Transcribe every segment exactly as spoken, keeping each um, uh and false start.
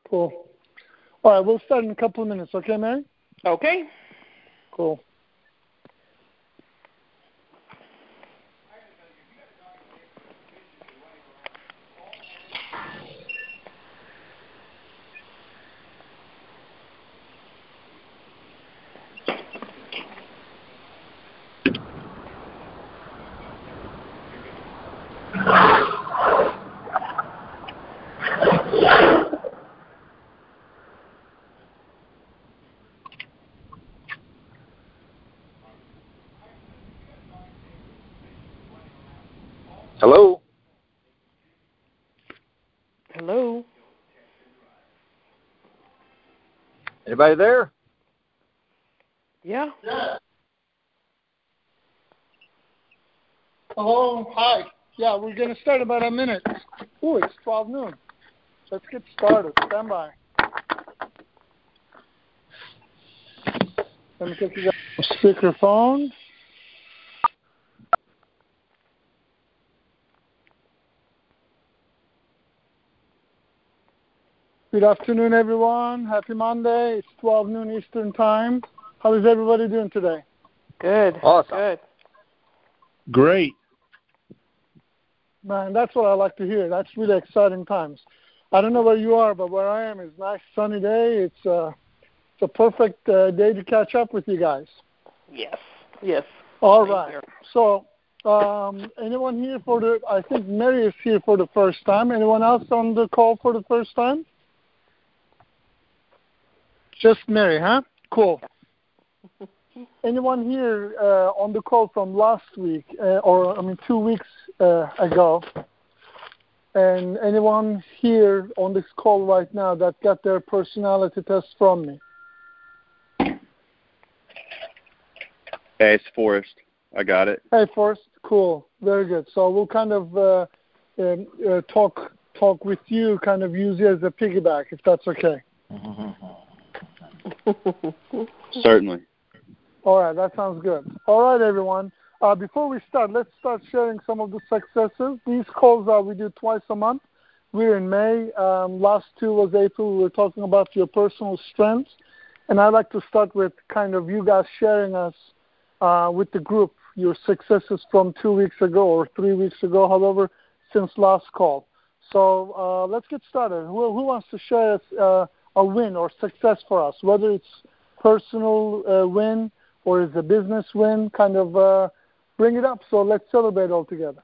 Cool. All right, we'll start in a couple of minutes. Okay, Mary? Okay. Cool. Hello? Hello? Anybody there? Yeah. Yeah. Hello. Hi. Yeah, we're going to start about a minute. Ooh, it's twelve noon. Let's get started. Stand by. Let me take you guys speakerphone. Good afternoon, everyone. Happy Monday. It's twelve noon Eastern Time. How is everybody doing today? Good. Awesome. Good. Great. Man, that's what I like to hear. That's really exciting times. I don't know where you are, but where I am is a nice sunny day. It's, uh, it's a perfect uh, day to catch up with you guys. Yes. Yes. All Same right. here. So, um, anyone here for the, I think Mary is here for the first time. Anyone else on the call for the first time? Just Mary, huh? Cool. Anyone here uh, on the call from last week, uh, or I mean two weeks uh, ago, and anyone here on this call right now that got their personality test from me? Hey, it's Forrest. I got it. Hey, Forrest. Cool. Very good. So we'll kind of uh, um, uh, talk talk with you, kind of use you as a piggyback, if that's okay. Certainly. All right, that sounds good. All right, everyone. Uh, before we start, let's start sharing some of the successes. These calls uh, we do twice a month. We're in May. Um, last two was April. We were talking about your personal strengths. And I'd like to start with kind of you guys sharing us uh, with the group your successes from two weeks ago or three weeks ago, however, since last call. So uh, let's get started. Who, who wants to share us, uh, a win or success for us, whether it's personal uh, win or is a business win? Kind of uh, bring it up. So let's celebrate all together.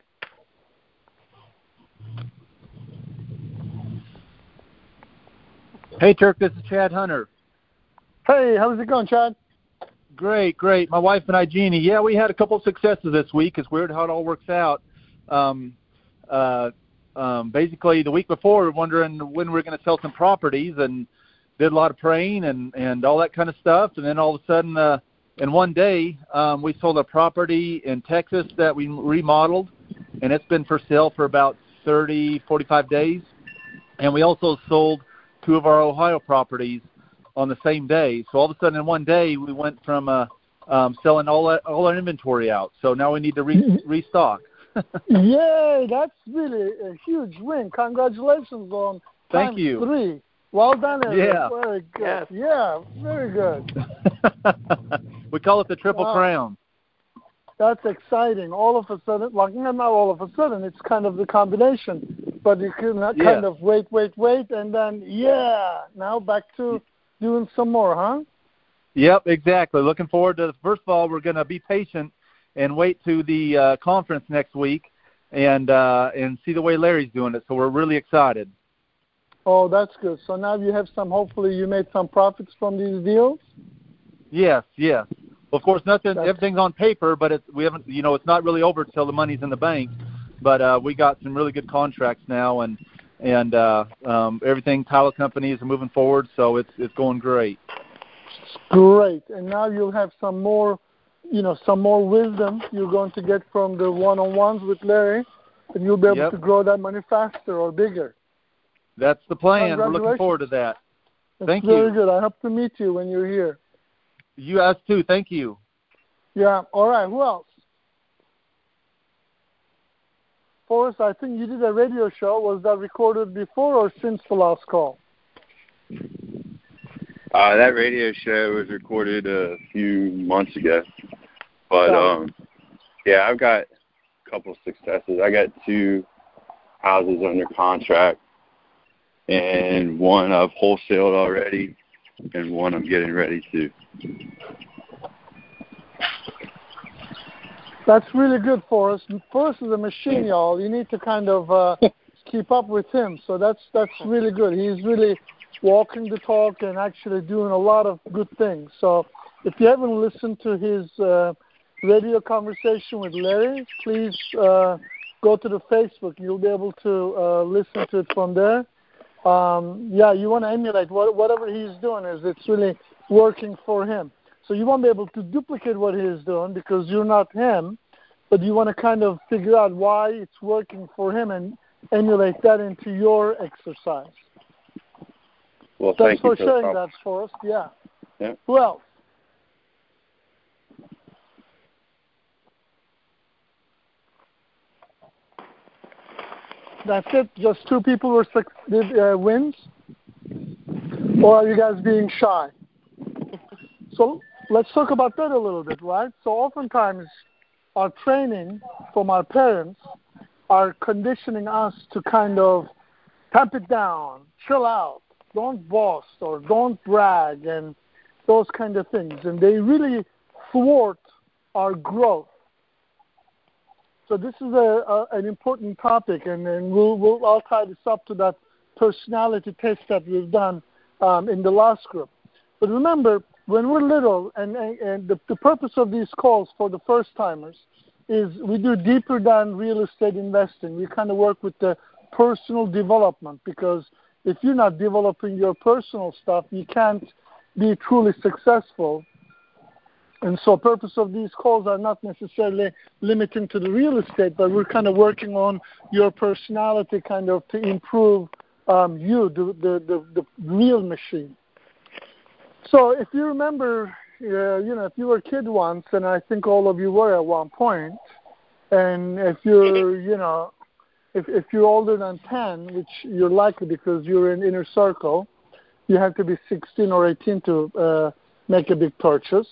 Hey, Turk, this is Chad Hunter. Hey, how's it going, Chad? Great, great. My wife and I, Jeannie, yeah, we had a couple of successes this week. It's weird how it all works out. Um, uh, um, basically, the week before, we were wondering when we were going to sell some properties and did a lot of praying and, and all that kind of stuff. And then all of a sudden, uh, in one day, um, we sold a property in Texas that we remodeled, and it's been for sale for about thirty, forty-five days. And we also sold two of our Ohio properties on the same day. So all of a sudden, in one day, we went from uh, um, selling all our, all our inventory out. So now we need to re- restock. Yay, that's really a huge win. Congratulations on Thank times you. three. Well done, Eric. Yeah. Very good. Yes. Yeah, very good. We call it the Triple Wow. Crown. That's exciting. All of a sudden, like not all of a sudden, it's kind of the combination. But you can uh, Yeah. kind of wait, wait, wait, and then, yeah, now back to doing some more, huh? Yep, exactly. Looking forward to, first of all, we're going to be patient and wait to the uh, conference next week and uh, and see the way Larry's doing it. So we're really excited. Oh, that's good. So now you have some, hopefully you made some profits from these deals? Yes, yes. Well, of course, nothing. That's, everything's on paper, but it's, we haven't. You know, it's not really over till the money's in the bank. But uh, we got some really good contracts now, and and uh, um, everything. Title companies are moving forward, so it's it's going great. great. And now you'll have some more, you know, some more wisdom you're going to get from the one-on-ones with Larry, and you'll be able Yep. to grow that money faster or bigger. That's the plan. We're looking forward to that. That's Thank very you. good. I hope to meet you when you're here. You us too. Thank you. Yeah. All right. Who else? Forrest, I think you did a radio show. Was that recorded before or since the last call? Uh, that radio show was recorded a few months ago. But, um, yeah, I've got a couple of successes. I got two houses under contract, and one I've wholesaled already, and one I'm getting ready to. That's really good for us. Forrest is a machine, y'all. You need to kind of uh, keep up with him. So that's that's really good. He's really walking the talk and actually doing a lot of good things. So if you haven't listened to his uh, radio conversation with Larry, please uh, go to the Facebook. You'll be able to uh, listen to it from there. Um, yeah, you want to emulate what, whatever he's doing is it's really working for him. So you won't be able to duplicate what he's doing because you're not him, but you want to kind of figure out why it's working for him and emulate that into your exercise. Well, Thanks thank you for for sharing that for us. Yeah. Yeah. Who else? That's it? Just two people were did uh, wins? Or are you guys being shy? So let's talk about that a little bit, right? So oftentimes our training from our parents are conditioning us to kind of tamp it down, chill out, don't boast or don't brag and those kind of things. And they really thwart our growth. So this is a, a an important topic, and, and we'll, we'll I'll tie this up to that personality test that we've done um, in the last group. But remember, when we're little, and, and the, the purpose of these calls for the first-timers is we do deeper than real estate investing. We kind of work with the personal development because if you're not developing your personal stuff, you can't be truly successful. And so purpose of these calls are not necessarily limiting to the real estate, but we're kind of working on your personality kind of to improve um, you, the, the, the, the real machine. So if you remember, uh, you know, if you were a kid once, and I think all of you were at one point, and if you're, you know, if, if you're older than ten, which you're likely because you're in inner circle, you have to be sixteen or eighteen to uh, make a big purchase.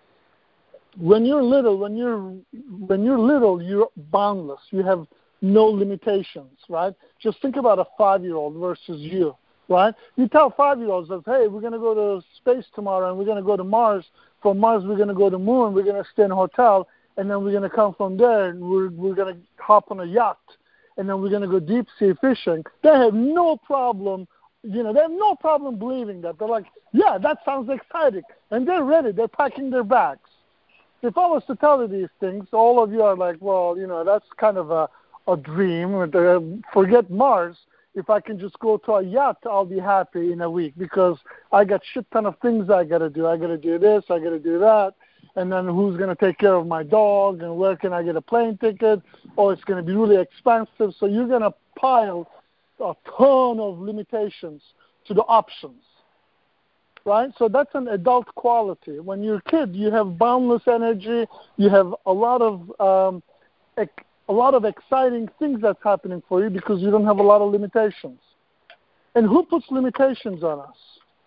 When you're little, when you're when you're little, you're boundless. You have no limitations, right? Just think about a five-year-old versus you, right? You tell five-year-olds that, hey, we're going to go to space tomorrow, and we're going to go to Mars. From Mars, we're going to go to the moon. We're going to stay in a hotel, and then we're going to come from there, and we're we're going to hop on a yacht, and then we're going to go deep sea fishing. They have no problem, you know, they have no problem believing that. They're like, yeah, that sounds exciting, and they're ready. They're packing their bags. If I was to tell you these things, all of you are like, well, you know, that's kind of a, a dream. Uh, forget Mars. If I can just go to a yacht, I'll be happy in a week because I got shit ton of things I got to do. I got to do this, I got to do that. And then who's going to take care of my dog? And where can I get a plane ticket? Oh, it's going to be really expensive. So you're going to pile a ton of limitations to the options. Right? So that's an adult quality. When you're a kid, you have boundless energy. You have a lot of um, ec- a lot of exciting things that's happening for you because you don't have a lot of limitations. And who puts limitations on us?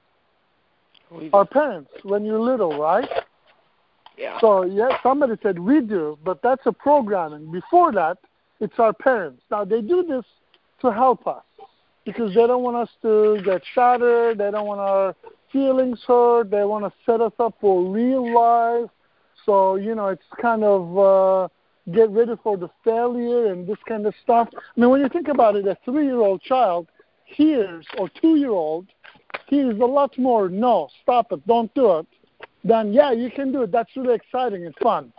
Our parents, when you're little, right? Yeah. So, yeah, somebody said we do, but that's a programming. Before that, it's our parents. Now, they do this to help us because they don't want us to get shattered. They don't want our feelings hurt. They want to set us up for real life. So, you know, it's kind of uh, get ready for the failure and this kind of stuff. I mean, when you think about it, a three-year-old child hears, or two-year-old, hears a lot more, no, stop it, don't do it, than, yeah, you can do it. That's really exciting and fun.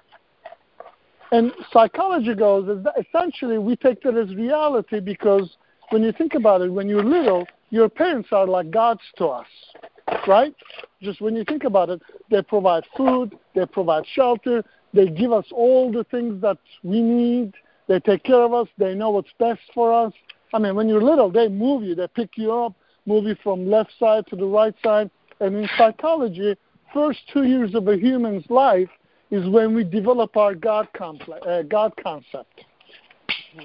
And psychology goes, is that essentially we take that as reality because when you think about it, when you're little, your parents are like gods to us, right? Just when you think about it, they provide food, they provide shelter, they give us all the things that we need, they take care of us, they know what's best for us. I mean, when you're little, they move you, they pick you up, move you from left side to the right side. And in psychology, first two years of a human's life is when we develop our God complex, uh, God concept.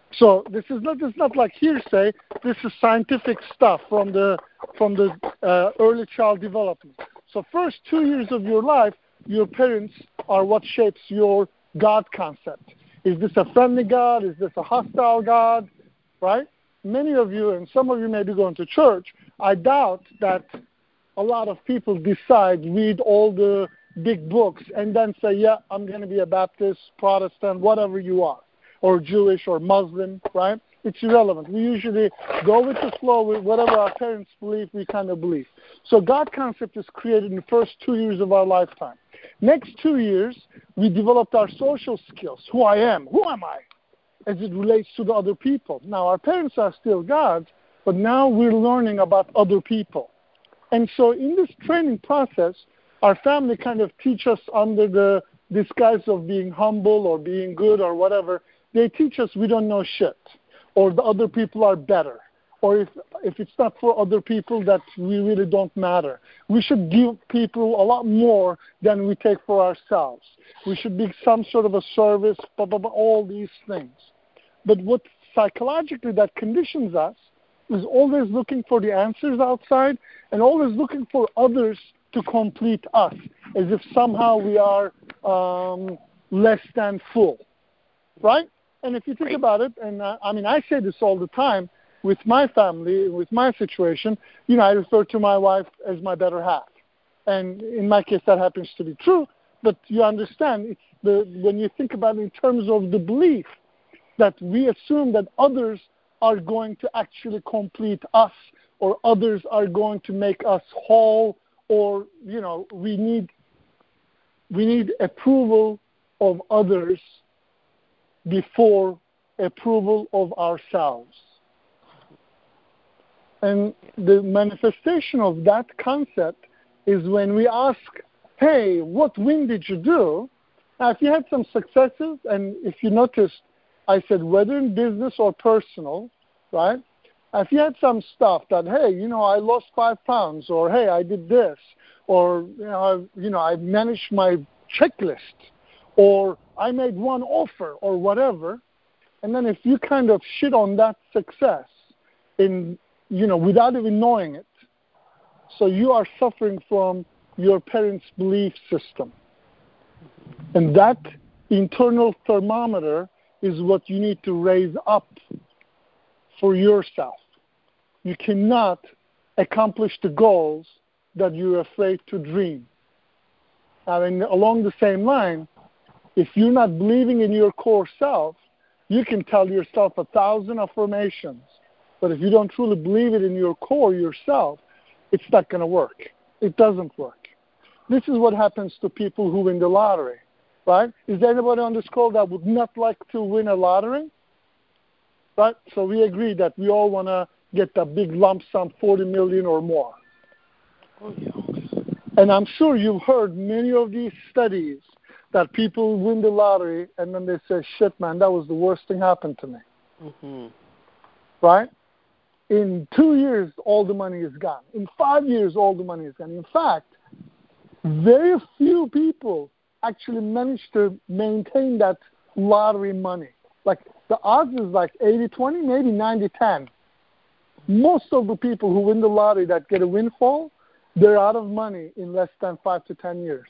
So this is not this is not like hearsay. This is scientific stuff from the from the uh, early child development. So first two years of your life, your parents are what shapes your God concept. Is this a friendly God? Is this a hostile God? Right? Many of you, and some of you may be going to church, I doubt that a lot of people decide, read all the big books, and then say, yeah, I'm going to be a Baptist, Protestant, whatever you are, or Jewish or Muslim, right? It's irrelevant. We usually go with the flow with whatever our parents believe, we kind of believe. So God concept is created in the first two years of our lifetime. Next two years, we developed our social skills. Who I am, who am I, as it relates to the other people. Now, our parents are still gods, but now we're learning about other people. And so in this training process, our family kind of teach us under the disguise of being humble or being good or whatever. They teach us we don't know shit, or the other people are better, or if if it's not for other people, that we really don't matter. We should give people a lot more than we take for ourselves. We should be some sort of a service, blah, blah, blah, all these things. But what psychologically that conditions us is always looking for the answers outside and always looking for others to complete us, as if somehow we are um, less than full, right? And if you think about it, and uh, I mean, I say this all the time with my family, with my situation, you know, I refer to my wife as my better half. And in my case, that happens to be true, but you understand, it's the when you think about it in terms of the belief that we assume that others are going to actually complete us, or others are going to make us whole, or, you know, we need we need approval of others before approval of ourselves. And the manifestation of that concept is when we ask, hey, what win did you do? Now, if you had some successes, and if you noticed, I said whether in business or personal, right? If you had some stuff that, hey, you know, I lost five pounds, or hey, I did this, or you know, I, you know, I managed my checklist, or I made one offer, or whatever, and then if you kind of shit on that success, in you know, without even knowing it, so you are suffering from your parents' belief system, and that internal thermometer is what you need to raise up for yourself. You cannot accomplish the goals that you're afraid to dream. I mean, along the same line, if you're not believing in your core self, you can tell yourself a thousand affirmations, but if you don't truly believe it in your core yourself, it's not going to work. It doesn't work. This is what happens to people who win the lottery, right? Is there anybody on this call that would not like to win a lottery? Right? So we agree that we all want to get that big lump sum, forty million or more. Oh, yeah. And I'm sure you've heard many of these studies that people win the lottery and then they say, shit, man, that was the worst thing happened to me. Mm-hmm. Right? In two years, all the money is gone. In five years, all the money is gone. In fact, very few people actually manage to maintain that lottery money. Like, the odds is like eighty twenty, maybe ninety ten. Most of the people who win the lottery that get a windfall, they're out of money in less than five to ten years.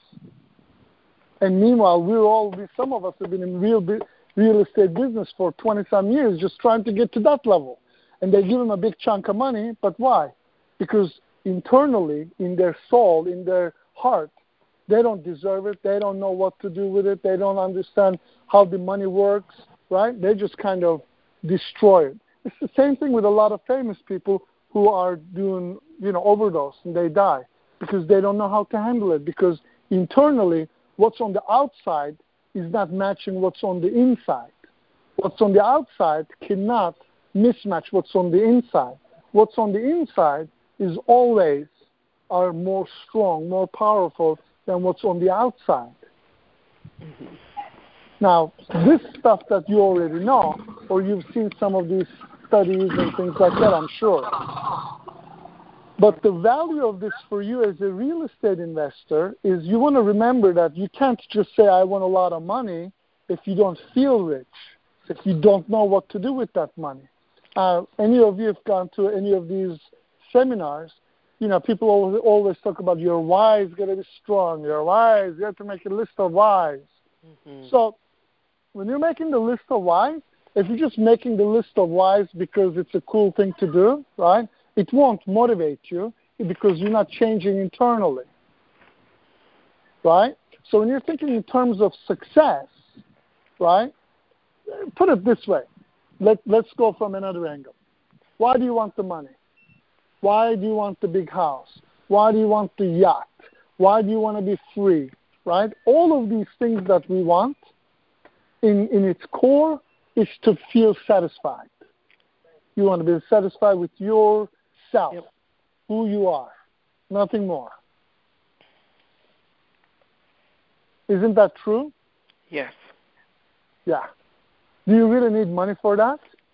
And meanwhile, we're all, some of us have been in real real estate business for twenty-some years just trying to get to that level. And they give them a big chunk of money, but why? Because internally, in their soul, in their heart, they don't deserve it. They don't know what to do with it. They don't understand how the money works, right? They just kind of destroy it. It's the same thing with a lot of famous people who are doing, you know, overdose and they die because they don't know how to handle it, because internally what's on the outside is not matching what's on the inside. What's on the outside cannot mismatch what's on the inside. What's on the inside is always are more strong, more powerful than what's on the outside. Mm-hmm. Now, this stuff that you already know, or you've seen some of these studies and things like that, I'm sure. But the value of this for you as a real estate investor is you want to remember that you can't just say, I want a lot of money if you don't feel rich. if you don't know what to do with that money. Uh, any of you have gone to any of these seminars, you know, people always, always talk about your why is going to be strong, your whys, you have to make a list of whys. Mm-hmm. So when you're making the list of whys, if you're just making the list of whys because it's a cool thing to do, right, it won't motivate you because you're not changing internally, right? So when you're thinking in terms of success, right, put it this way. Let, let's go from another angle. Why do you want the money? Why do you want the big house? Why do you want the yacht? Why do you want to be free, right? All of these things that we want, in, in its core, is to feel satisfied. You want to be satisfied with yourself, yep. who you are, nothing more. Isn't that true? Yes. Yeah. Do you really need money for that?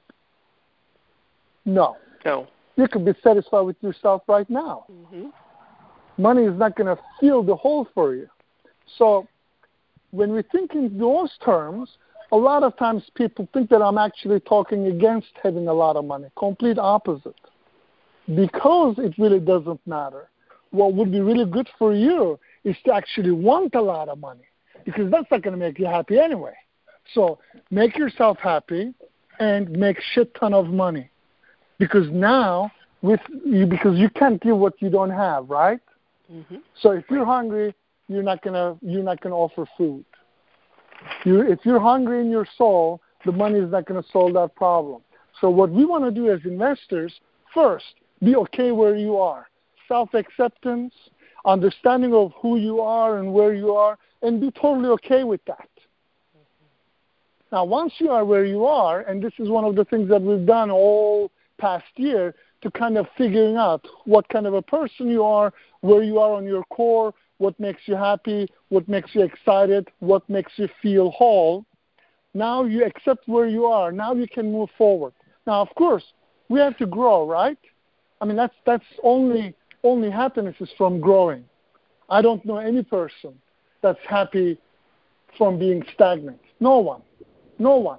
No. No. You could be satisfied with yourself right now. Mm-hmm. Money is not going to fill the hole for you. So when we think in those terms, a lot of times people think that I'm actually talking against having a lot of money. Complete opposite. Because it really doesn't matter. What would be really good for you is to actually want a lot of money. Because that's not going to make you happy anyway. So make yourself happy and make shit ton of money. Because now, with you, because you can't give what you don't have, right? Mm-hmm. So if you're hungry, you're not gonna you're not gonna offer food. You, if you're hungry in your soul, the money is not gonna solve that problem. So what we want to do as investors, first, be okay where you are, self-acceptance, understanding of who you are and where you are, and be totally okay with that. Now, once you are where you are, and this is one of the things that we've done all past year to kind of figuring out what kind of a person you are, where you are on your core, what makes you happy, what makes you excited, what makes you feel whole. Now you accept where you are. Now you can move forward. Now, of course, we have to grow, right? I mean, that's that's only only happiness is from growing. I don't know any person that's happy from being stagnant. No one. No one.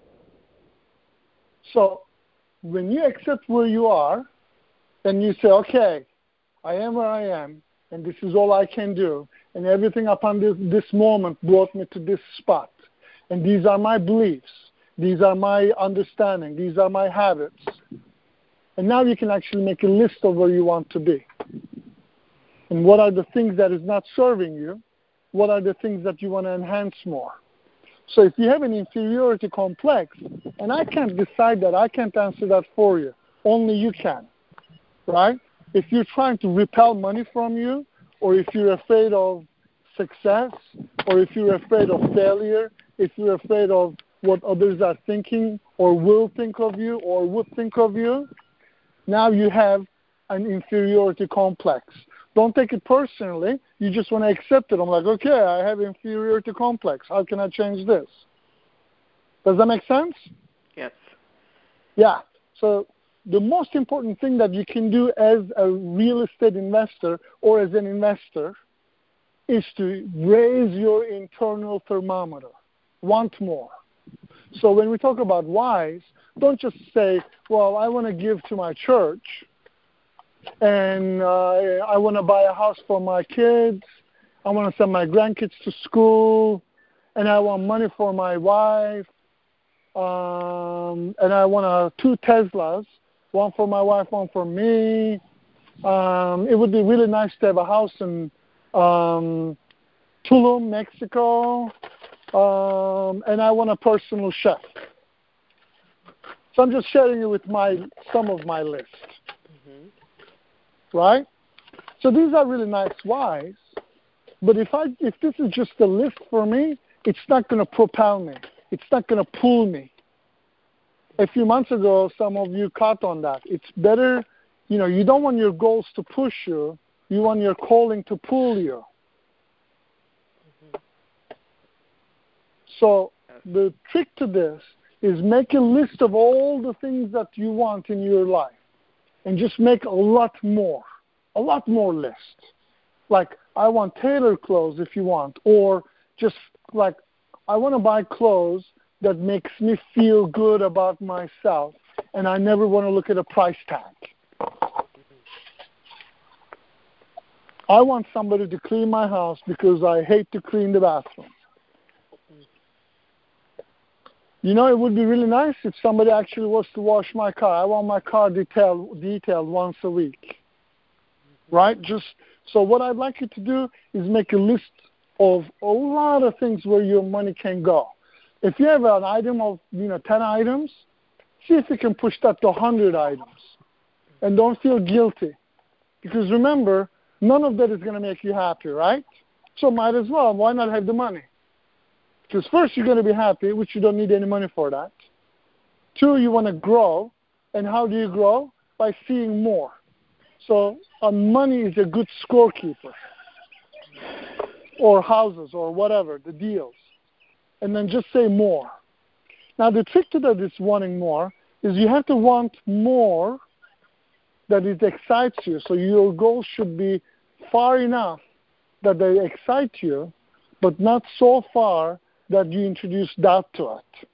So when you accept where you are, and you say, okay, I am where I am, and this is all I can do, and everything upon this, this moment brought me to this spot, and these are my beliefs, these are my understanding, these are my habits, and now you can actually make a list of where you want to be. And what are the things that is not serving you? What are the things that you want to enhance more? So if you have an inferiority complex, and I can't decide that, I can't answer that for you. Only you can, right? If you're trying to repel money from you, or if you're afraid of success, or if you're afraid of failure, if you're afraid of what others are thinking, or will think of you, or would think of you, now you have an inferiority complex. Don't take it personally. You just want to accept it. I'm like, okay, I have inferiority complex. How can I change this? Does that make sense? Yes. Yeah. So the most important thing that you can do as a real estate investor or as an investor is to raise your internal thermometer. Want more. So when we talk about whys, don't just say, well, I want to give to my church, and uh, I want to buy a house for my kids, I want to send my grandkids to school, and I want money for my wife, um, and I want uh, two Teslas, one for my wife, one for me. Um, it would be really nice to have a house in um, Tulum, Mexico, um, and I want a personal chef. So I'm just sharing it with my some of my list. Mm-hmm. Right? So these are really nice whys, but if I if this is just a list for me, it's not going to propel me. It's not going to pull me. A few months ago, some of you caught on that. It's better, you know, you don't want your goals to push you. You want your calling to pull you. Mm-hmm. So the trick to this is make a list of all the things that you want in your life. And just make a lot more, a lot more list. Like, I want tailored clothes if you want, or just like, I want to buy clothes that makes me feel good about myself, and I never want to look at a price tag. I want somebody to clean my house because I hate to clean the bathroom. You know, it would be really nice if somebody actually was to wash my car. I want my car detailed, detailed once a week. Right? Just so what I'd like you to do is make a list of a lot of things where your money can go. If you have an item of, you know, ten items, see if you can push that to one hundred items. And don't feel guilty. Because remember, none of that is going to make you happy, right? So might as well. Why not have the money? Because first, you're going to be happy, which you don't need any money for that. Two, you want to grow. And how do you grow? By seeing more. So uh, money is a good scorekeeper. Or houses or whatever, the deals. And then just say more. Now, the trick to that is wanting more is you have to want more that it excites you. So your goal should be far enough that they excite you, but not so far that you introduce doubt to it.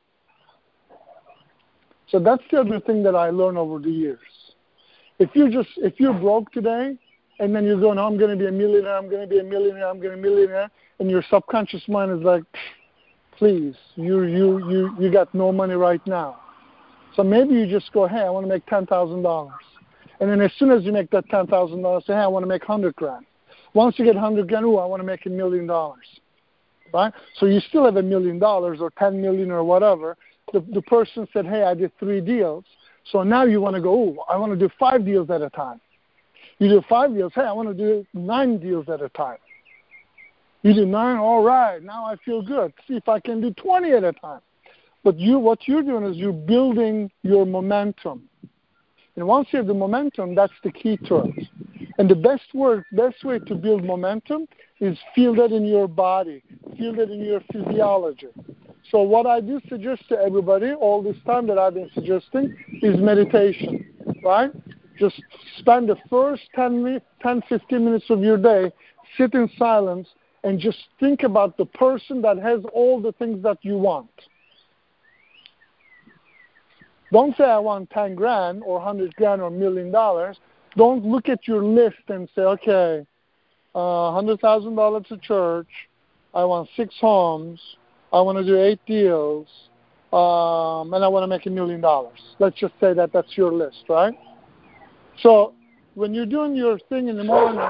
So that's the other thing that I learned over the years. If you just if you're broke today, and then you're going, oh, I'm going to be a millionaire, I'm going to be a millionaire, I'm going to be a millionaire, and your subconscious mind is like, please, you you you you got no money right now. So maybe you just go, hey, I want to make ten thousand dollars, and then as soon as you make that ten thousand dollars, say, hey, I want to make hundred grand. Once you get hundred grand, ooh, I want to make a million dollars. Right? So you still have a million dollars or ten million or whatever. The, the person said, hey, I did three deals. So now you want to go, ooh, I want to do five deals at a time. You do five deals, hey, I want to do nine deals at a time. You do nine, all right, now I feel good. See if I can do twenty at a time. But you, what you're doing is you're building your momentum. And once you have the momentum, that's the key to it. And the best word, best way to build momentum is feel that in your body, feel that in your physiology. So what I do suggest to everybody all this time that I've been suggesting is meditation, right? Just spend the first ten, fifteen minutes of your day, sit in silence, and just think about the person that has all the things that you want. Don't say I want ten grand or one hundred grand or a million dollars. Don't look at your list and say, okay, uh, one hundred thousand dollars to church. I want six homes. I want to do eight deals. Um, and I want to make a million dollars. Let's just say that that's your list, right? So when you're doing your thing in the morning,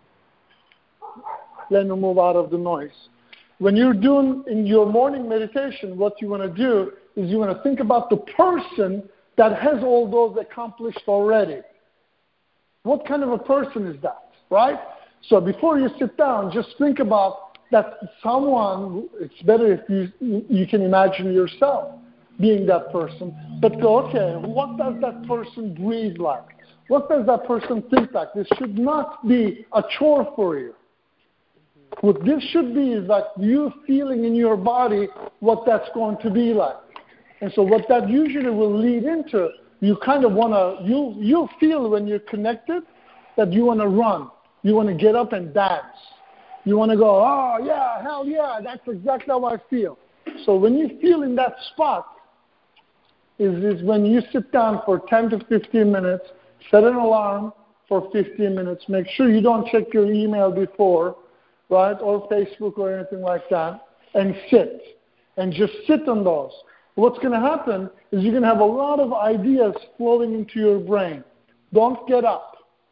let me move out of the noise. When you're doing in your morning meditation, what you want to do is you want to think about the person that has all those accomplished already. What kind of a person is that, right? So before you sit down, just think about that someone, it's better if you you can imagine yourself being that person, but go, okay, what does that person breathe like? What does that person think like? This should not be a chore for you. What this should be is like you feeling in your body what that's going to be like. And so what that usually will lead into, you kind of want to, you you feel when you're connected that you want to run. You want to get up and dance. You want to go, oh, yeah, hell yeah, that's exactly how I feel. So when you feel in that spot is, is when you sit down for ten to fifteen minutes, set an alarm for fifteen minutes. Make sure you don't check your email before, right, or Facebook or anything like that, and sit. And just sit on those. What's going to happen is you're going to have a lot of ideas flowing into your brain. Don't get up.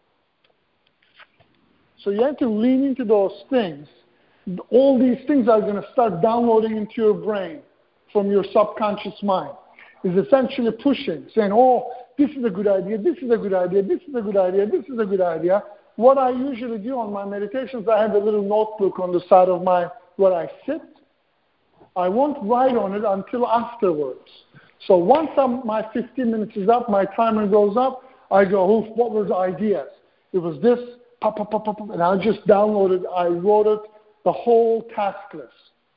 So you have to lean into those things. All these things are going to start downloading into your brain from your subconscious mind. Is essentially pushing, saying, oh, this is a good idea, this is a good idea, this is a good idea, this is a good idea. What I usually do on my meditations, I have a little notebook on the side of my, where I sit. I won't write on it until afterwards. So once I'm, my fifteen minutes is up, my timer goes up, I go, oh, what were the ideas? It was this, pop, pop, pop, pop, pop, and I just downloaded, I wrote it, the whole task list.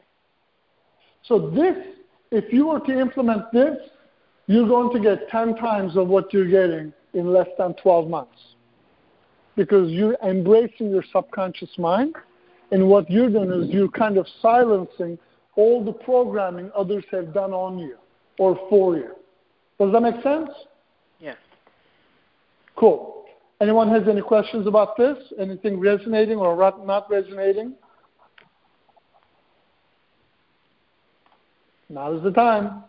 So this, if you were to implement this, you're going to get ten times of what you're getting in less than twelve months. Because you're embracing your subconscious mind, and what you're doing is you're kind of silencing all the programming others have done on you or for you. Does that make sense? Yes. Cool. Anyone has any questions about this? Anything resonating or not resonating? Now is the time.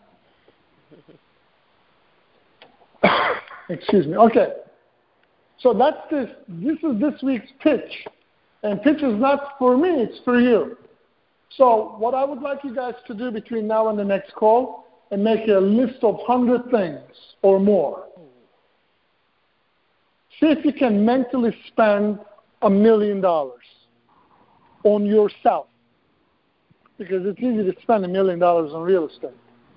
Excuse me. Okay. So that's this. This is this week's pitch. And pitch is not for me, it's for you. So what I would like you guys to do between now and the next call and make a list of one hundred things or more. See if you can mentally spend a million dollars on yourself. Because it's easy to spend a million dollars on real estate.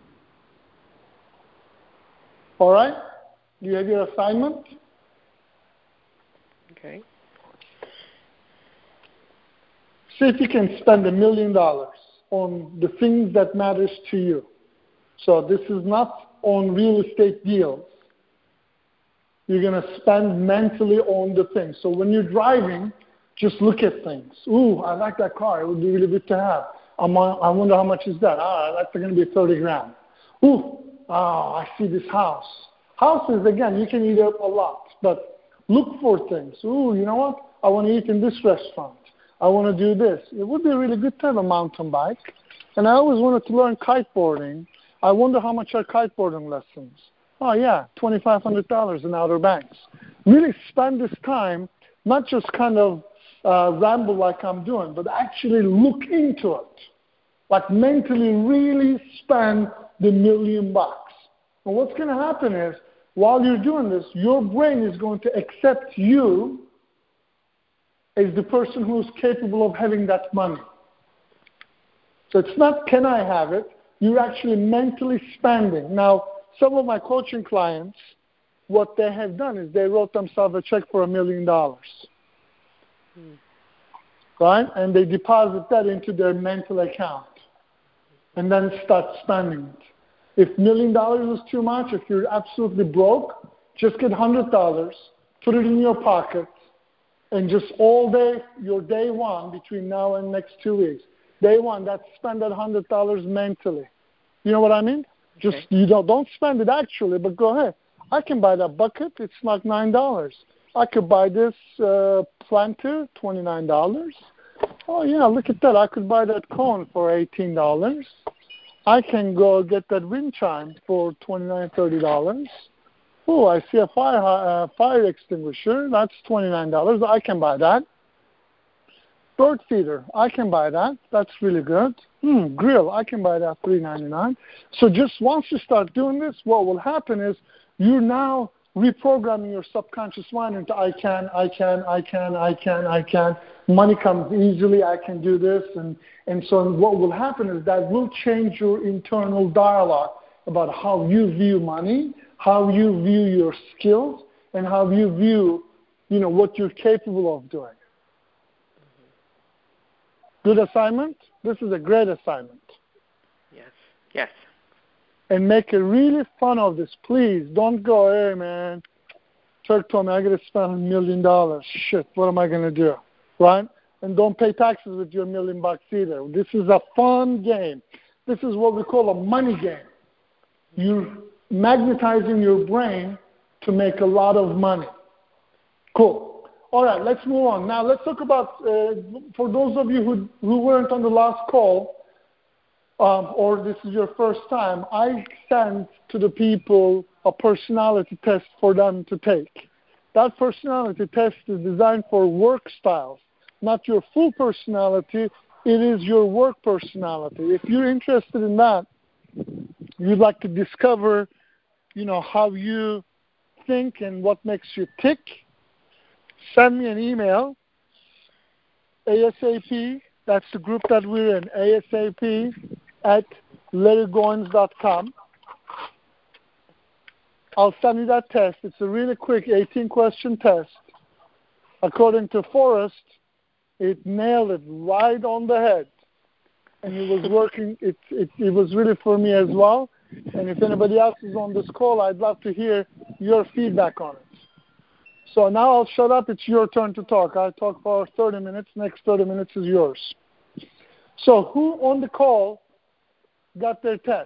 All right? Do you have your assignment? Okay. See if you can spend a million dollars on the things that matters to you. So this is not on real estate deals. You're going to spend mentally on the things. So when you're driving, just look at things. Ooh, I like that car. It would be really good to have. I'm on, I wonder how much is that. Ah, that's going to be thirty grand. Ooh, oh, I see this house. Houses, again, you can eat up a lot. But look for things. Ooh, you know what? I want to eat in this restaurant. I want to do this. It would be really good to have a mountain bike. And I always wanted to learn kiteboarding. I wonder how much are kiteboarding lessons. Oh, yeah, twenty-five hundred dollars in Outer Banks. Really spend this time, not just kind of uh, ramble like I'm doing, but actually look into it. Like mentally really spend the million bucks. And what's going to happen is, while you're doing this, your brain is going to accept you as the person who's capable of having that money. So it's not, can I have it? You're actually mentally spending. Now, some of my coaching clients, what they have done is they wrote themselves a check for a million dollars. Hmm. Right? And they deposit that into their mental account. And then start spending it. If million dollars is too much, if you're absolutely broke, just get one hundred dollars, put it in your pocket, and just all day, your day one, between now and next two weeks, day one, that's spend that one hundred dollars mentally. You know what I mean? Just, okay. you don't, don't spend it actually, but go ahead. I can buy that bucket. It's like nine dollars. I could buy this uh, planter, twenty-nine dollars. Oh, yeah, look at that. I could buy that cone for eighteen dollars. I can go get that wind chime for twenty-nine dollars, thirty dollars. Oh, I see a fire uh, fire extinguisher. That's twenty-nine dollars. I can buy that. Bird feeder. I can buy that. That's really good. Hmm, grill. I can buy that three ninety-nine. So just once you start doing this, what will happen is you're now reprogramming your subconscious mind into I can, I can, I can, I can, I can. Money comes easily. I can do this. And, and so what will happen is that will change your internal dialogue about how you view money, how you view your skills, and how you view, you know, what you're capable of doing. Good assignment? This is a great assignment. Yes. Yes. And make it really fun of this. Please don't go, hey, man, Turk told me I got to spend a million dollars. Shit, what am I going to do? Right? And don't pay taxes with your million bucks either. This is a fun game. This is what we call a money game. You're magnetizing your brain to make a lot of money. Cool. All right, let's move on. Now let's talk about, uh, for those of you who, who weren't on the last call, um, or this is your first time, I sent to the people a personality test for them to take. That personality test is designed for work styles, not your full personality. It is your work personality. If you're interested in that, you'd like to discover, you know, how you think and what makes you tick, send me an email, ASAP, that's the group that we're in, ASAP at larry goins dot com. I'll send you that test. It's a really quick eighteen-question test. According to Forrest, it nailed it right on the head. And it was working, it, it, it was really for me as well. And if anybody else is on this call, I'd love to hear your feedback on it. So now I'll shut up. It's your turn to talk. I'll talk for thirty minutes. Next thirty minutes is yours. So who on the call got their test?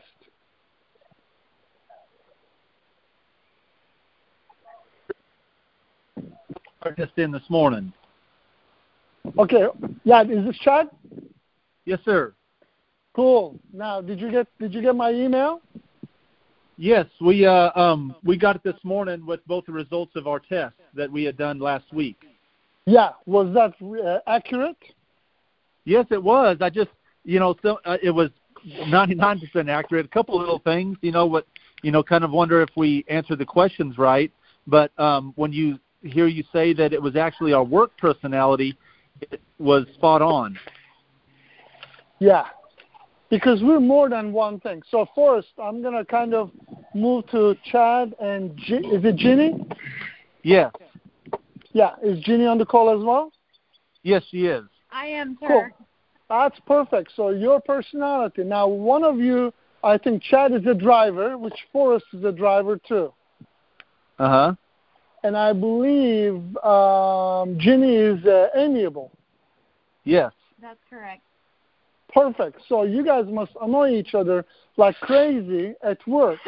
Just in this morning. Okay. Yeah, is this Chad? Yes, sir. Cool. Now, did you get did you get my email? Yes, we uh, um we got it this morning with both the results of our tests that we had done last week. Yeah. Was that uh, accurate? Yes, it was. I just, you know, so, uh, it was ninety-nine percent accurate. A couple of little things, you know, what, you know, kind of wonder if we answered the questions right. But um, when you hear you say that it was actually our work personality, it was spot on. Yeah, because we're more than one thing. So, Forrest, I'm going to kind of move to Chad and G- is it Ginny? Yes. Yeah, is Ginny on the call as well? Yes, she is. I am, sir. Cool. That's perfect. So your personality. Now, one of you, I think Chad is a driver, which Forrest is a driver too. Uh-huh. And I believe um, Ginny is uh, amiable. Yes. That's correct. Perfect. So you guys must annoy each other like crazy at work.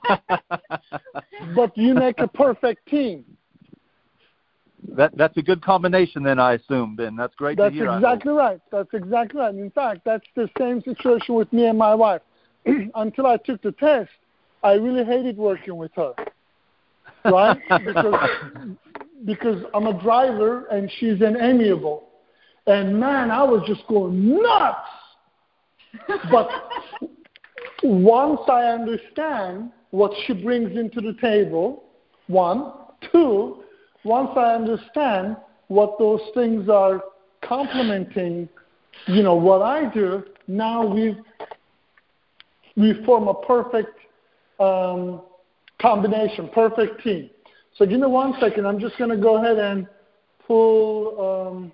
But you make a perfect team. That That's a good combination then, I assume, then. That's great That's to hear. exactly right. That's exactly right. In fact, that's the same situation with me and my wife. Until I took the test, I really hated working with her. Right? because, because I'm a driver and she's an amiable. And man, I was just going nuts. But once I understand what she brings into the table, one, two, once I understand what those things are complementing, you know, what I do, now we we form a perfect um, combination, perfect team. So give me one second. I'm just going to go ahead and pull um,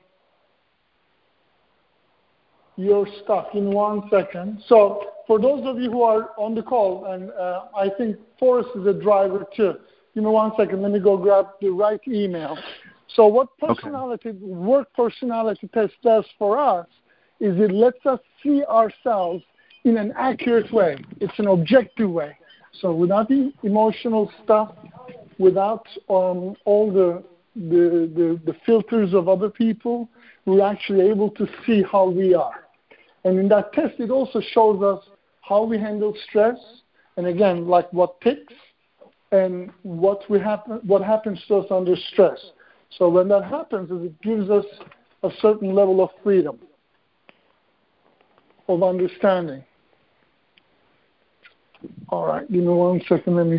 your stuff in one second. So for those of you who are on the call, and uh, I think Forrest is a driver too. Give me one second. Let me go grab the right email. So what personality, okay. work personality test does for us is it lets us see ourselves in an accurate way. It's an objective way. So without the emotional stuff, without um, all the, the, the, the filters of other people, we're actually able to see how we are. And in that test, it also shows us how we handle stress, and again, like what ticks, and what we happen, what happens to us under stress. So when that happens, it gives us a certain level of freedom, of understanding. All right, give me one second. Let me.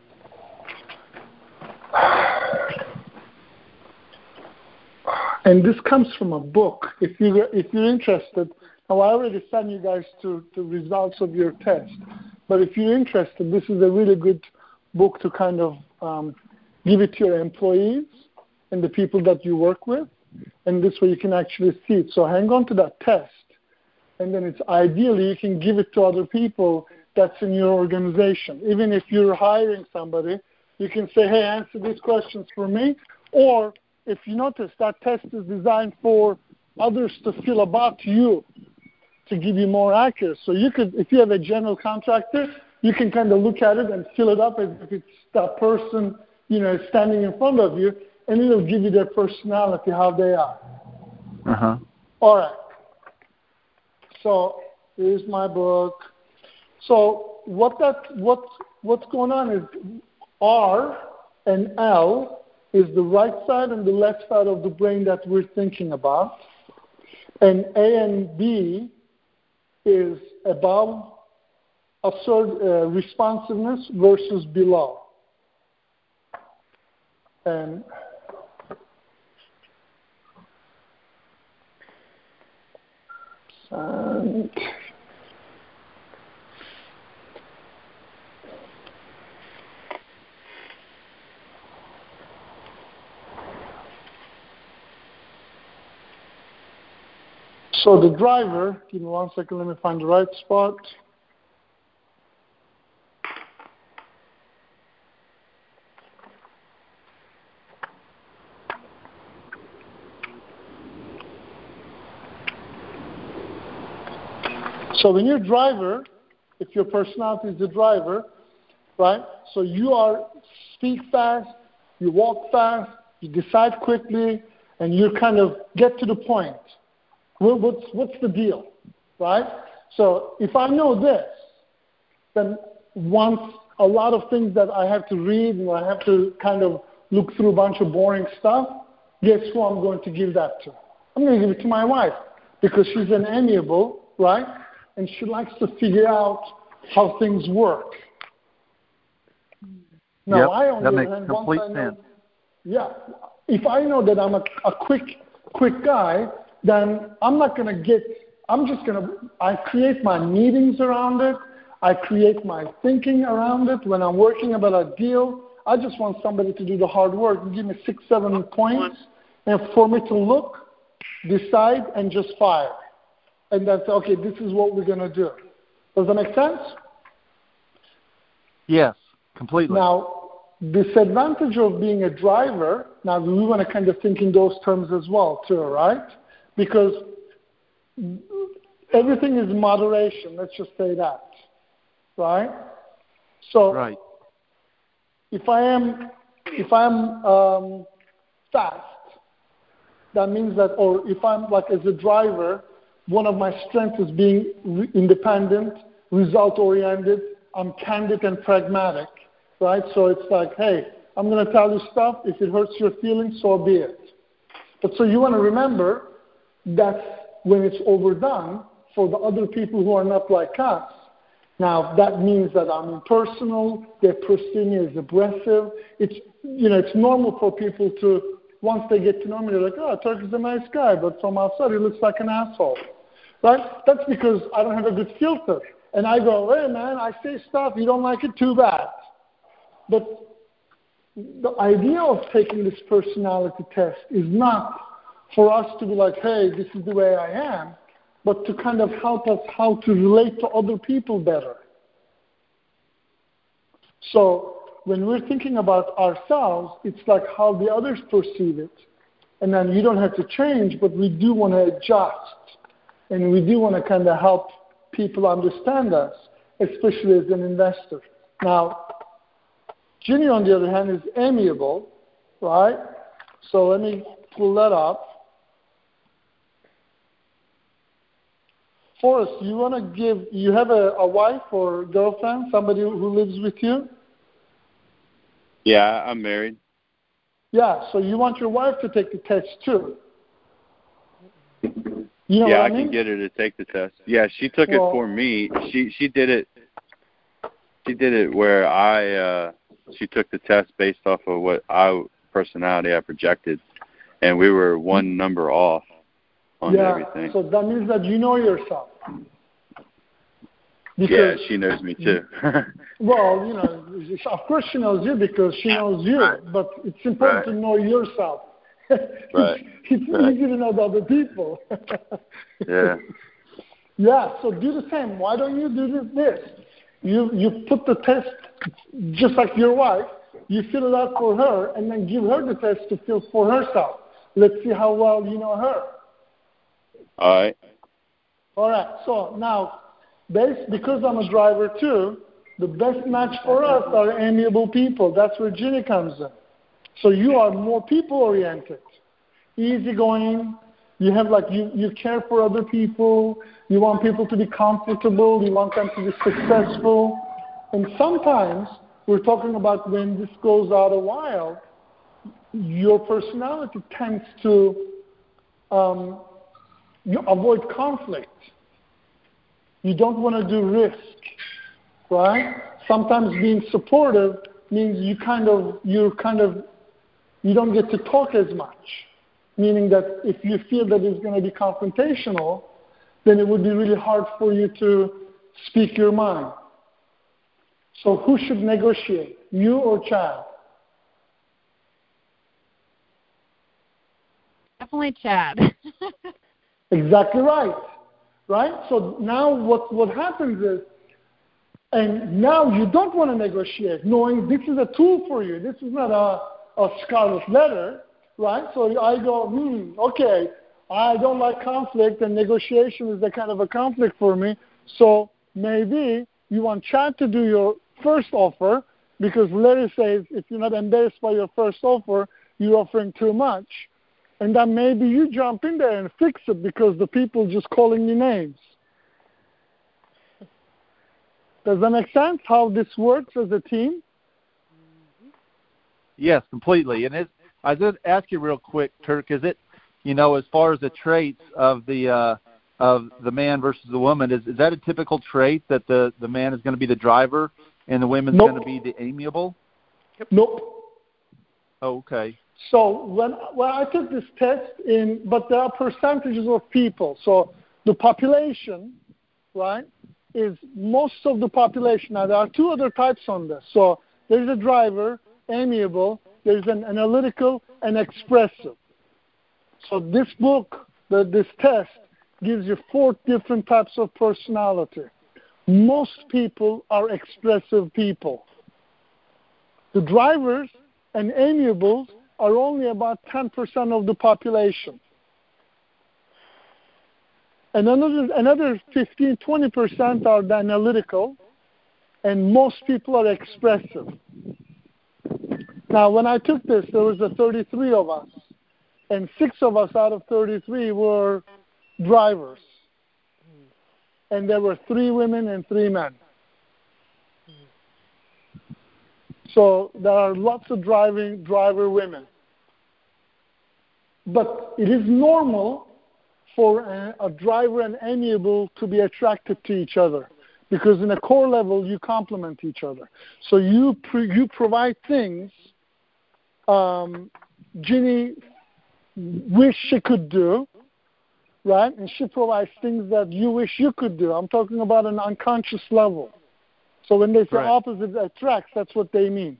And this comes from a book. If you if you're interested, now I already sent you guys to the results of your test. But if you're interested, this is a really good book to kind of um, give it to your employees and the people that you work with, and this way you can actually see it. So hang on to that test, and then it's ideally you can give it to other people that's in your organization. Even if you're hiring somebody, you can say, hey, answer these questions for me. Or if you notice, that test is designed for others to feel about you, to give you more accuracy. So you could, if you have a general contractor, you can kind of look at it and fill it up as if it's that person, you know, standing in front of you, and it'll give you their personality, how they are. Uh-huh. All right. So here's my book. So what that what what's going on is R and L is the right side and the left side of the brain that we're thinking about, and A and B is above assert, uh, responsiveness versus below. And and so the driver, give me one second, let me find the right spot. So when you're a driver, if your personality is the driver, right? So you are speak fast, you walk fast, you decide quickly, and you kind of get to the point. Well, what's, what's the deal, right? So if I know this, then once a lot of things that I have to read and I have to kind of look through a bunch of boring stuff, guess who I'm going to give that to? I'm going to give it to my wife because she's an amiable, right? And she likes to figure out how things work. Now, yep, I on that the makes other hand, complete once I know, sense. yeah, if I know that I'm a, a quick, quick guy, then I'm not going to get, I'm just going to, I create my meetings around it. I create my thinking around it. When I'm working about a deal, I just want somebody to do the hard work and give me six, seven points, and for me to look, decide, and just fire. And that's, okay, this is what we're going to do. Does that make sense? Yes, completely. Now, disadvantage of being a driver, now we want to kind of think in those terms as well, too, right? Because everything is moderation, let's just say that, right? So right. if I am, if I'm um, fast, that means that, or if I'm like as a driver, one of my strengths is being re- independent, result-oriented, I'm candid and pragmatic, right? So it's like, hey, I'm going to tell you stuff. If it hurts your feelings, so be it. But so you want to remember that when it's overdone, for the other people who are not like us, now that means that I'm impersonal, they perceive me as aggressive. It's, you know, it's normal for people to, once they get to know me, they're like, oh, Turk is a nice guy, but from outside he looks like an asshole, right? That's because I don't have a good filter. And I go, hey, man, I say stuff, you don't like it, too bad. But the idea of taking this personality test is not for us to be like, hey, this is the way I am, but to kind of help us how to relate to other people better. So when we're thinking about ourselves, it's like how the others perceive it. And then you don't have to change, but we do want to adjust. And we do want to kind of help people understand us, especially as an investor. Now, Ginny, on the other hand, is amiable, right? So let me pull that up. Forrest, you want to give, you have a, a wife or girlfriend, somebody who lives with you? Yeah, I'm married. Yeah, so you want your wife to take the test too. You know yeah, what I, I mean? can get her to take the test. Yeah, she took well, it for me. She she did it. She did it where I. Uh, she took the test based off of what I personality I projected, and we were one number off on yeah, everything. So that means that you know yourself. Because, yeah, she knows me too. Well, you know, of course she knows you because she knows you. Right. But it's important right. to know yourself. it's right. it's right. easy to know the other people. yeah. Yeah, so do the same. Why don't you do this? You you put the test just like your wife. You fill it out for her and then give her the test to fill for herself. Let's see how well you know her. All right. All right. So now, based, because I'm a driver too, the best match for us are amiable people. That's where Ginny comes in. So you are more people-oriented, easygoing. You have like you, you care for other people. You want people to be comfortable. You want them to be successful. And sometimes we're talking about when this goes out a while, your personality tends to um, you avoid conflict. You don't want to do risk, right? Sometimes being supportive means you kind of you kind of you don't get to talk as much. Meaning that if you feel that it's going to be confrontational, then it would be really hard for you to speak your mind. So who should negotiate, you or Chad? Definitely Chad. Exactly right. Right? So now what, what happens is, and now you don't want to negotiate, knowing this is a tool for you. This is not a, a scarlet letter. Right? So I go, hmm, okay, I don't like conflict, and negotiation is a kind of a conflict for me. So maybe you want Chad to do your first offer because Larry says if you're not embarrassed by your first offer, you're offering too much. And then maybe you jump in there and fix it because the people just calling you names. Does that make sense, how this works as a team? Yes, completely. And it, I did ask you real quick, Turk, is it, you know, as far as the traits of the uh, of the man versus the woman, is, is that a typical trait that the, the man is going to be the driver and the woman's nope. going to be the amiable? Nope. Oh, okay. So when when I took this test in, but there are percentages of people. So the population, right, is most of the population. Now there are two other types on this. So there's a driver, amiable. There's an analytical and expressive. So this book, the, this test, gives you four different types of personality. Most people are expressive people. The drivers and amiables are only about ten percent of the population. And another, another fifteen, twenty percent are the analytical, and most people are expressive. Now, when I took this, there was a thirty-three of us, and six of us out of thirty-three were drivers. And there were three women and three men. So there are lots of driving driver women. But it is normal for a, a driver and amiable to be attracted to each other because in a core level you complement each other. So you pre, you provide things um, Ginny wish she could do, right? And she provides things that you wish you could do. I'm talking about an unconscious level. So when they say right. opposites attracts, that's what they mean.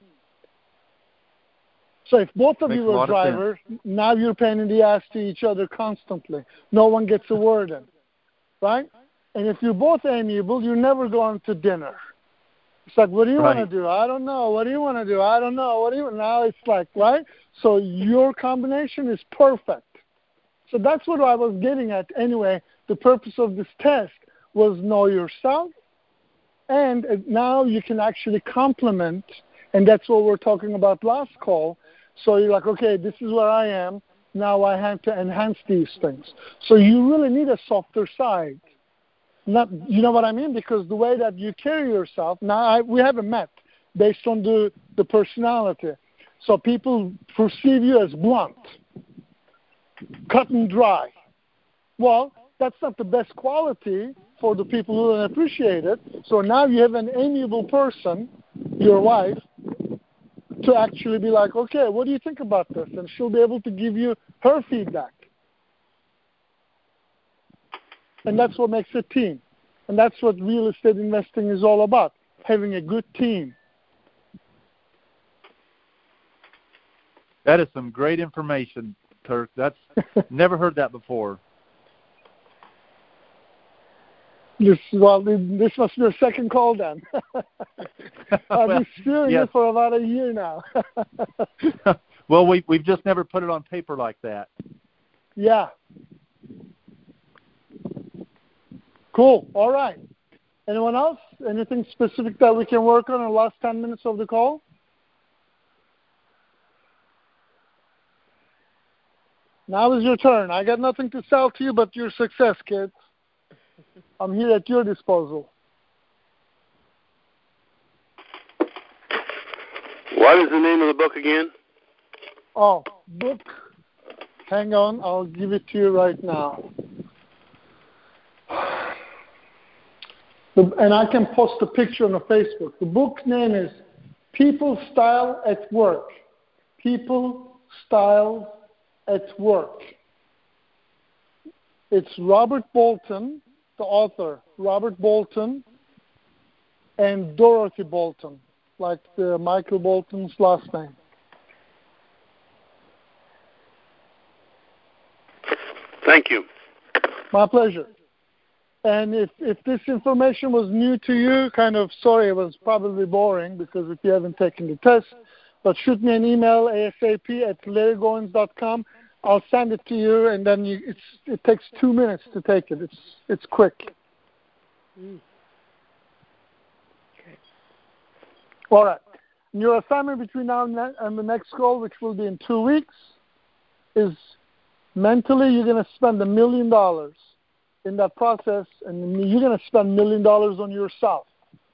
So if both of Makes you were drivers, now you're pain in the ass to each other constantly. No one gets a word in, right? And if you're both amiable, you're never going to dinner. It's like, what do you right. want to do? I don't know. What do you want to do? I don't know. What do you? Now it's like, right? So your combination is perfect. So that's what I was getting at. Anyway, the purpose of this test was know yourself, and now you can actually complement, and that's what we're talking about last call. So you're like, okay, this is where I am. Now I have to enhance these things. So you really need a softer side. Not, you know what I mean? Because the way that you carry yourself, now I, we haven't met based on the, the personality. So people perceive you as blunt, cut and dry. Well, that's not the best quality for the people who don't appreciate it. So now you have an amiable person, your wife, to actually be like, okay, what do you think about this? And she'll be able to give you her feedback. And that's what makes a team. And that's what real estate investing is all about, having a good team. That is some great information, Turk. That's never heard that before. This, well, this must be your second call then. I've been spewing yes. it for about a year now. Well, we, we've just never put it on paper like that. Yeah. Cool. All right. Anyone else? Anything specific that we can work on in the last ten minutes of the call? Now is your turn. I got nothing to sell to you but your success, kids. I'm here at your disposal. What is the name of the book again? Oh, book. Hang on. I'll give it to you right now. The, and I can post a picture on the Facebook. The book name is People Style at Work. People Style at Work. It's Robert Bolton, the author, Robert Bolton, and Dorothy Bolton, like the Michael Bolton's last name. Thank you. My pleasure. And if, if this information was new to you, kind of sorry, it was probably boring because if you haven't taken the test, but shoot me an email, ASAP at larry goins dot com. I'll send it to you, and then you, it's, it takes two minutes to take it. It's it's quick. Mm. All right. Your assignment between now and, ne- and the next call, which will be in two weeks, is mentally you're going to spend a million dollars in that process, and you're going to spend a million dollars on yourself.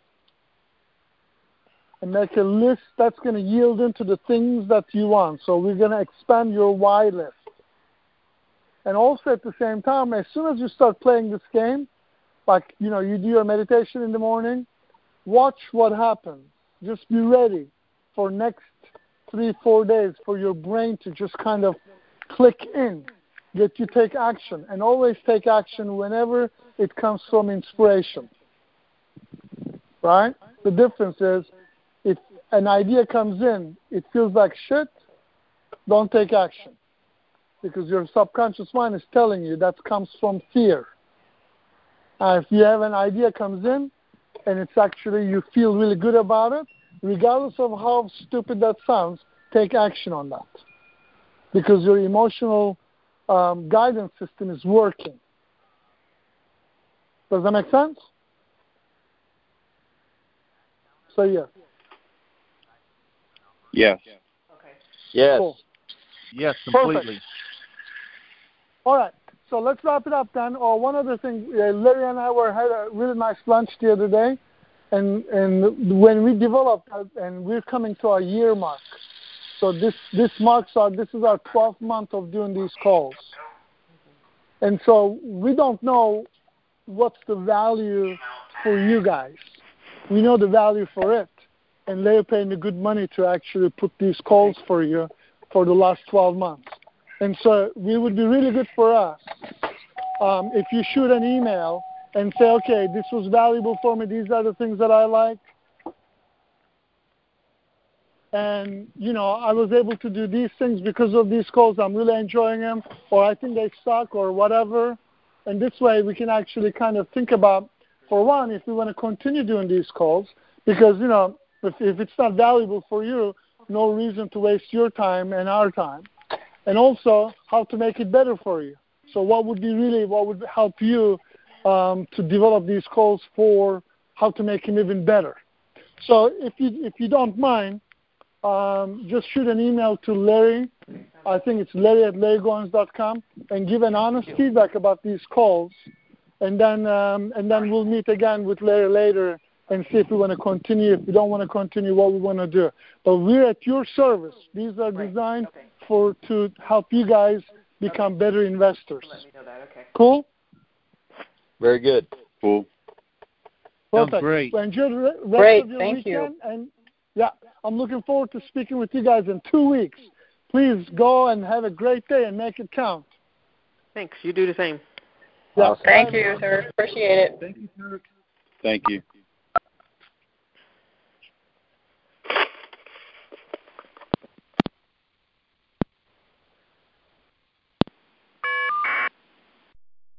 And make a list that's going to yield into the things that you want. So we're going to expand your why list. And also at the same time, as soon as you start playing this game, like, you know, you do your meditation in the morning, watch what happens. Just be ready for next three, four days for your brain to just kind of click in, get you take action. And always take action whenever it comes from inspiration. Right? The difference is, if an idea comes in, it feels like shit, don't take action. Because your subconscious mind is telling you that comes from fear. Uh, if you have an idea comes in, and it's actually, you feel really good about it, regardless of how stupid that sounds, take action on that. Because your emotional um, guidance system is working. Does that make sense? So, yes. Yes. Okay. Yes. Cool. Yes, completely. Perfect. All right. So let's wrap it up then. Oh, one other thing. Uh, Larry and I were had a really nice lunch the other day. And and when we developed, uh, and we're coming to our year mark. So this, this marks our, this is our twelfth month of doing these calls. And so we don't know what's the value for you guys. We know the value for it. And they're paying the good money to actually put these calls for you for the last twelve months. And so it would be really good for us um, if you shoot an email and say, okay, this was valuable for me. These are the things that I like. And, you know, I was able to do these things because of these calls. I'm really enjoying them. Or I think they suck or whatever. And this way we can actually kind of think about, for one, if we want to continue doing these calls. Because, you know, if, if it's not valuable for you, no reason to waste your time and our time. And also how to make it better for you. So what would be really, what would help you um, to develop these calls for how to make them even better. So if you if you don't mind, um, just shoot an email to Larry. I think it's Larry at Larry Goins dot com and give an honest feedback about these calls. And then um, and then we'll meet again with Larry later and see if we want to continue. If we don't want to continue, what we want to do. But we're at your service. These are Right. designed Okay. for to help you guys become Okay. better investors. Let me know that. Okay. Cool? Very good. Cool. Sounds Perfect. great. Well, enjoy the re- rest Great, of your thank you. weekend. And yeah, I'm looking forward to speaking with you guys in two weeks. Please go and have a great day and make it count. Thanks. You do the same. Yeah. Awesome. Thank you, sir. Appreciate it. Thank you, Turk. Thank you.